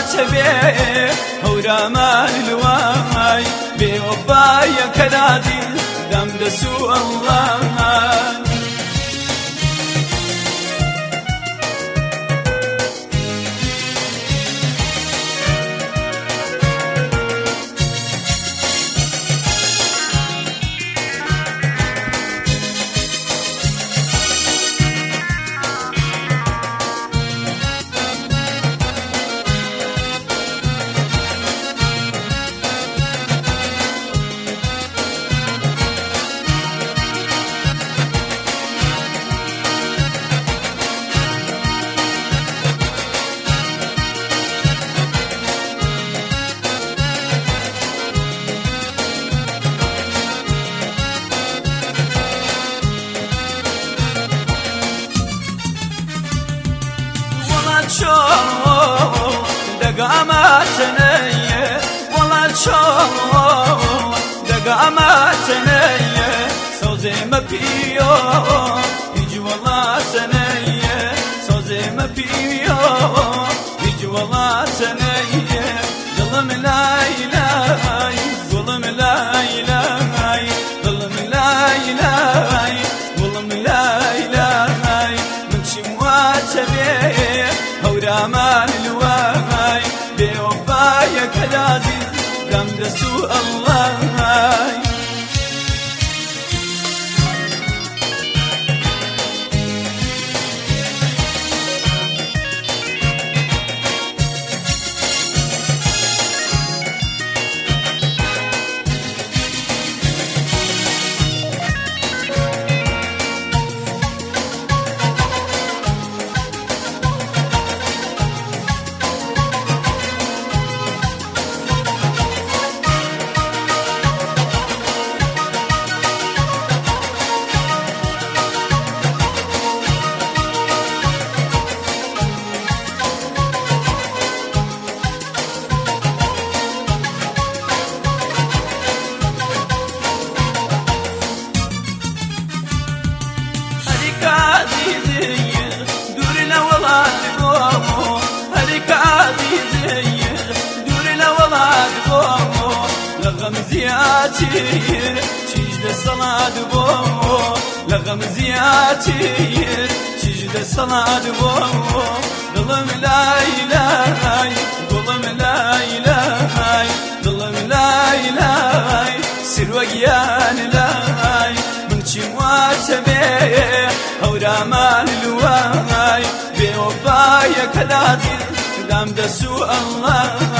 تبي هورامان الواي بوبايا كنادي دم دسو الله دقاماتني والله شو دقاماتني سوزي ما بيو يجي والله تني سوزي ما بيو يجي والله تني ظلم لا إله ظلم لا إله ظلم لا إله ظلم لا إله من شمواتبي هورامان الواي بوفايا كلادي دم دسو الله لغم زياتي تجد الصلاة بو لغم زياتي تجد الصلاة بو ظلم لا إله ظلم لا إله ظلم لا إله سر وقيان لاي من شمواتبي هورامان الواي بوبايا كلادي دام دسو الله